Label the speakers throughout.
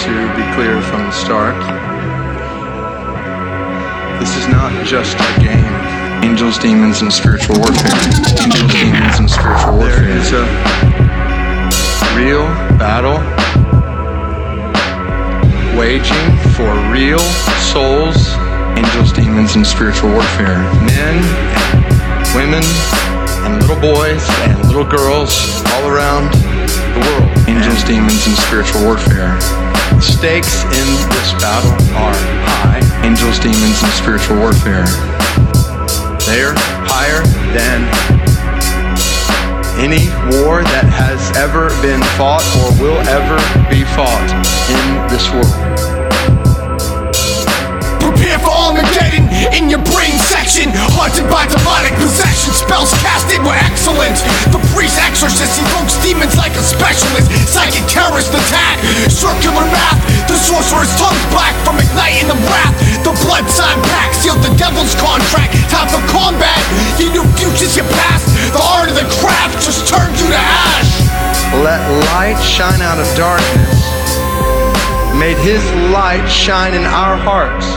Speaker 1: to be clear from the start. This is not just a game. Angels, demons, and spiritual warfare. Angels, demons, and spiritual warfare. There is a real battle waging for real souls. Angels, demons, and spiritual warfare. Men, and women, and little boys, and little girls all around the world. Angels, demons, and spiritual warfare. The stakes in this battle are high. Angels, demons, and spiritual warfare. They're higher than any war that has ever been fought or will ever be fought in this world.
Speaker 2: Prepare for Armageddon in your brain section. Haunted by demonic possession. Spells casted with excellence. The priest exorcist evokes demons like a specialist. Psychic terrorist attack. Circular math. The sorcerer's tongue's black from igniting the wrath. The blood sign pack sealed the devil's contract. Time for combat. You knew futures your past. The art of the craft just turned you to ash.
Speaker 1: Let light shine out of darkness. Made his light shine in our hearts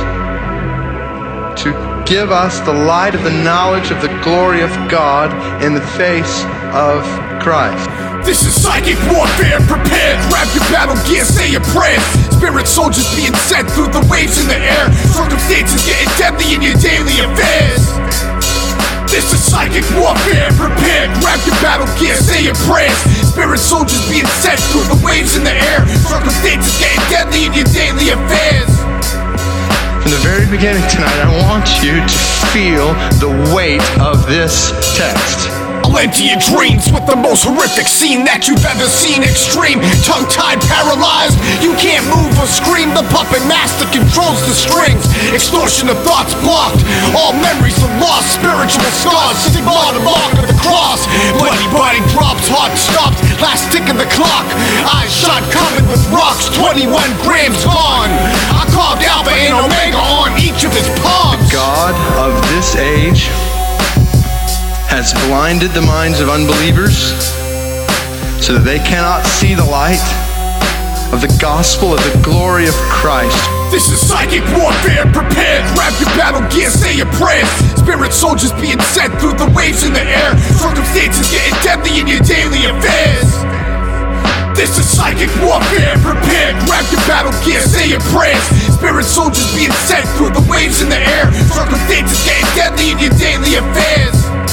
Speaker 1: to give us the light of the knowledge of the glory of God in the face of Christ.
Speaker 2: This is psychic warfare, prepare. Grab your battle gear, say your prayers. Spirit soldiers being sent through the waves in the air. Circumstances getting deadly in your daily affairs. This is psychic warfare, prepare. Grab your battle gear, say your prayers. Spirit soldiers being sent through the waves in the air. Circumstances getting deadly in your daily affairs.
Speaker 1: From the very beginning tonight, I want you to feel the weight of this text.
Speaker 2: I'll enter your dreams with the most horrific scene that you've ever seen. Extreme, tongue-tied, paralyzed. You can't move or scream. The puppet master controls the strings. Extortion of thoughts blocked. All memories are lost. Spiritual scars. Stigma, the mark of the cross. Bloody body drops, heart stopped. Last tick of the clock. Eyes shot covered with rocks. 21 grams gone. I carved Alpha and Omega on each of his palms.
Speaker 1: The God of this age has blinded the minds of unbelievers so that they cannot see the light of the gospel of the glory of Christ.
Speaker 2: This is psychic warfare, prepare. Grab your battle gear, say your prayers. Spirit soldiers being sent through the waves in the air. Circumstances getting deadly in your daily affairs. This is psychic warfare, prepare. Grab your battle gear, say your prayers. Spirit soldiers being sent through the waves in the air. Circumstances getting deadly in your daily affairs.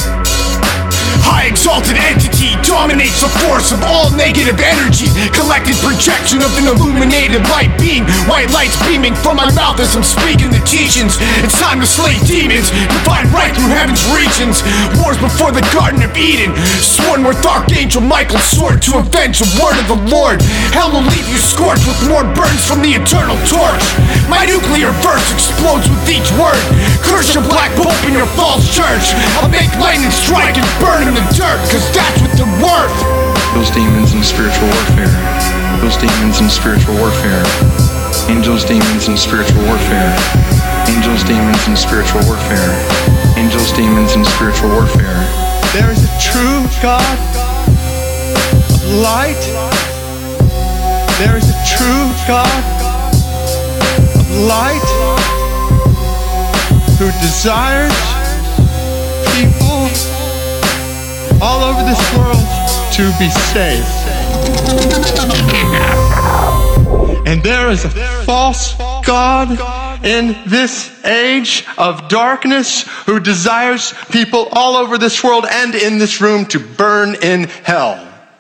Speaker 2: High exalted entity dominates the force of all negative energy. Collected projection of an illuminated light being. White lights beaming from my mouth as I'm speaking the teachings. It's time to slay demons, to find right through heaven's regions. Wars before the Garden of Eden, sworn with Archangel Michael's sword to avenge the word of the Lord. Hell will leave you scorched with more burns from the eternal torch. My nuclear verse explodes with each word. Curse your black pope in your false church. I'll make lightning strike and burn in the dirt, cause that's what they're worth.
Speaker 1: Those demons and spiritual warfare. Those demons and spiritual warfare. Angels, demons, and spiritual warfare. Angels, demons, and spiritual warfare. Angels, demons, and spiritual warfare. There is a true God of light. There is a true God of light who desires people all over this world to be saved. And there is a false God in this age of darkness who desires people all over this world and in this room to burn in hell.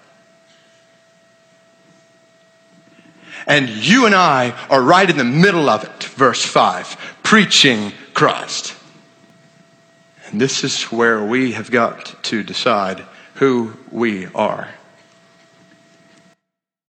Speaker 1: And you and I are right in the middle of it, verse 5, preaching Christ. And this is where we have got to decide who we are.